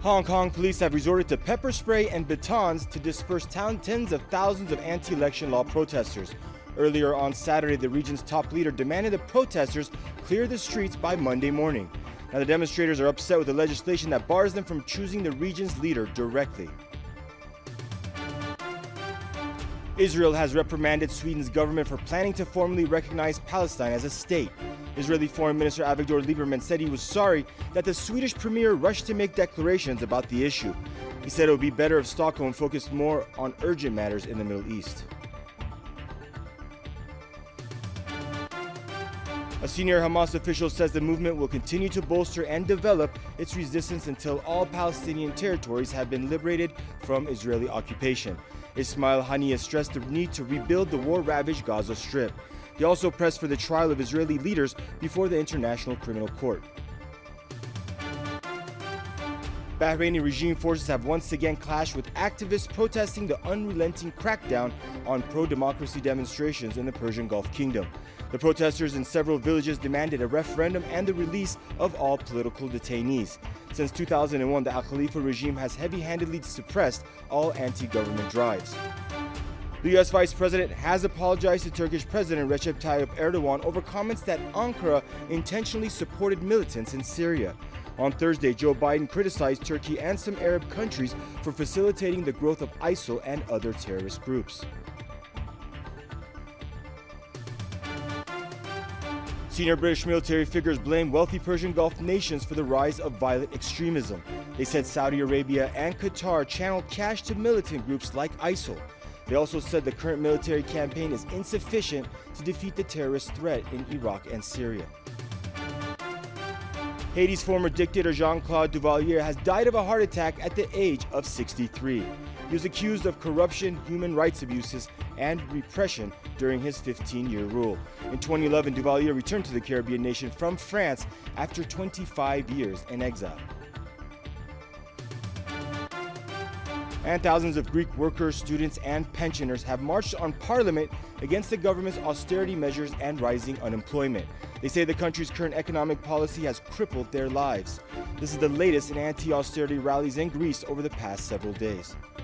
Hong Kong police have resorted to pepper spray and batons to disperse tens of thousands of anti-election law protesters. Earlier on Saturday, the region's top leader demanded the protesters clear the streets by Monday morning. Now, the demonstrators are upset with the legislation that bars them from choosing the region's leader directly. Israel has reprimanded Sweden's government for planning to formally recognize Palestine as a state. Israeli Foreign Minister Avigdor Lieberman said he was sorry that the Swedish premier rushed to make declarations about the issue. He said it would be better if Stockholm focused more on urgent matters in the Middle East. A senior Hamas official says the movement will continue to bolster and develop its resistance until all Palestinian territories have been liberated from Israeli occupation. Ismail Haniyeh stressed the need to rebuild the war-ravaged Gaza Strip. He also pressed for the trial of Israeli leaders before the International Criminal Court. Bahraini regime forces have once again clashed with activists protesting the unrelenting crackdown on pro-democracy demonstrations in the Persian Gulf Kingdom. The protesters in several villages demanded a referendum and the release of all political detainees. Since 2001, the Al Khalifa regime has heavy-handedly suppressed all anti-government drives. The U.S. Vice President has apologized to Turkish President Recep Tayyip Erdogan over comments that Ankara intentionally supported militants in Syria. On Thursday, Joe Biden criticized Turkey and some Arab countries for facilitating the growth of ISIL and other terrorist groups. Senior British military figures blame wealthy Persian Gulf nations for the rise of violent extremism. They said Saudi Arabia and Qatar channeled cash to militant groups like ISIL. They also said the current military campaign is insufficient to defeat the terrorist threat in Iraq and Syria. Haiti's former dictator Jean-Claude Duvalier has died of a heart attack at the age of 63. He was accused of corruption, human rights abuses, and repression during his 15-year rule. In 2011, Duvalier returned to the Caribbean nation from France after 25 years in exile. And thousands of Greek workers, students, and pensioners have marched on Parliament against the government's austerity measures and rising unemployment. They say the country's current economic policy has crippled their lives. This is the latest in anti-austerity rallies in Greece over the past several days.